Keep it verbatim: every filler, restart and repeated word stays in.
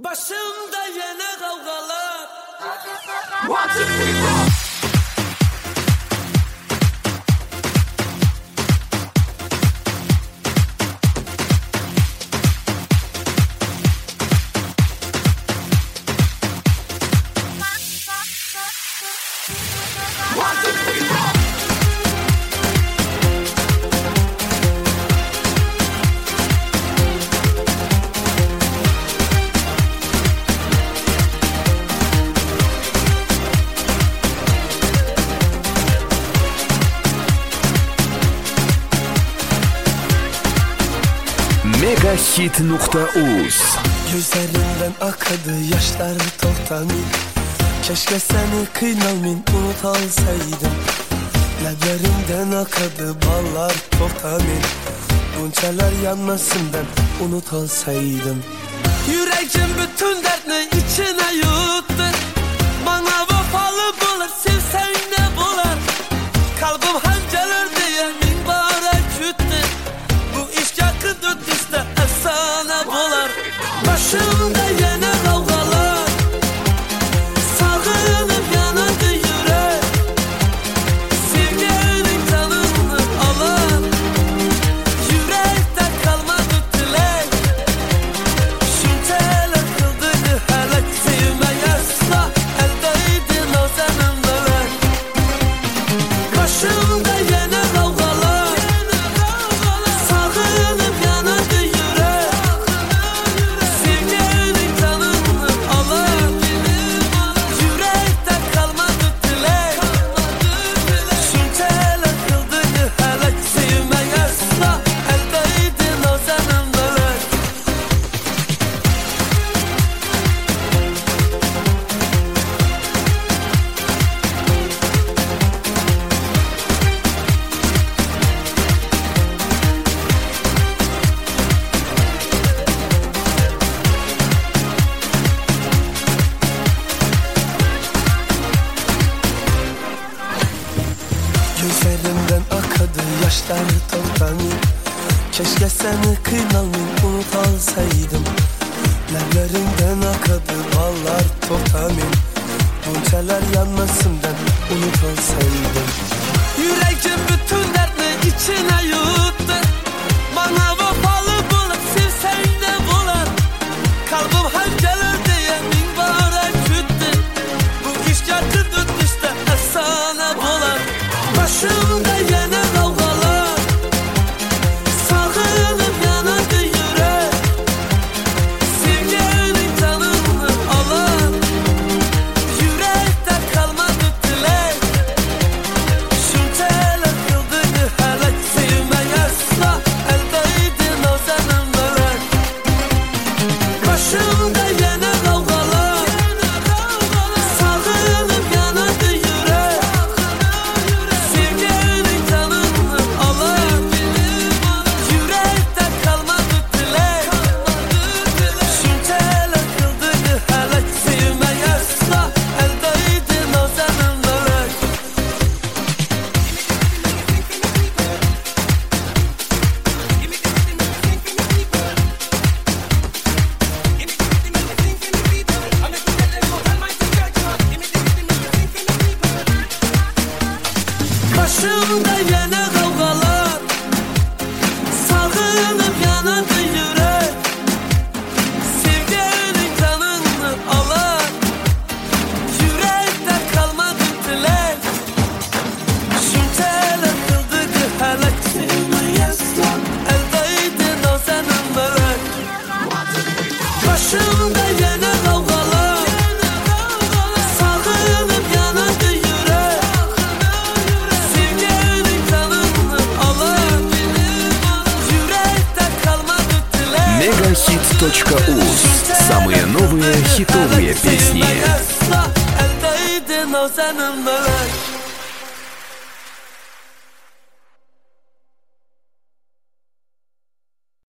Başımda yine kavgalar. One, two, three, four. Megahit nokta uz. Gözlerimden akadı yaşlar toltanın. Keşke seni kıynalmin unut alsaydım. Leblerimden akadı ballar toltanın. Bunçalar yanmasın ben unut alsaydım. Yüreğim bütün dertini içine yuttu. Bana vefalı bulur, sevsen ne bular. Kalbim hançeler diye minbara küttü. Bu iş yakıdır işte efsane bular. Başımda yine kavgalar. Sağınıp yanadı yürek. Sevginin canını alan. Yürekte kalmadı dilek. Şimşekler kıldırdı helak. Sevmeye asla eldeydi nazenin melek. Başımda yine kavgalar. Sağınıp yanadı yürek. Sevginin canını alan. Yürekte kalmadı dilek. Şimşekler kıldırdı helak. Sevmeye asla eldeydi nazenin melek. Gözlerimden akadı yaşlar toltanın. Keşke seni kıynalmin unut alsaydım. Leblerimden akadı ballar toltanın. Bunçalar yanmasın ben unut alsaydım. Yüreğim bütün dertini içine yuttu. Bana vefalı bulur, sevsen ne bular. Kalbim hançeler diye minbara küttü. Bu iş yakıdır işte efsane bular. Başımda yine kavgalar. Sağınıp yanadı yürek. Sevginin canını alan. Yürekte kalmadı dilek. Şimşekler kıldırdı helak. Sevmeye asla eldeydi nazenin melek. Başımda yine kavgalar. Sağınıp yanadı yürek. Sevginin canını alan. Yürekte kalmadı dilek. Şimşekler kıldırdı helak. Sevmeye asla eldeydi nazenin melek. Başımda yine kavgalar. Sağınıp yanadı yürek. Sevginin canını alan. Yürekte kalmadı dilek. Şimşekler kıldırdı helak. Sevmeye asla eldeydi nazenin melek. Başımda yine kavgalar. Sağınıp yanadı yürek. Sevginin canını alan. Yürekte kalmadı dilek. Megahit точка уз. Самые новые хитовые песни. Eldeydi nazenin melek.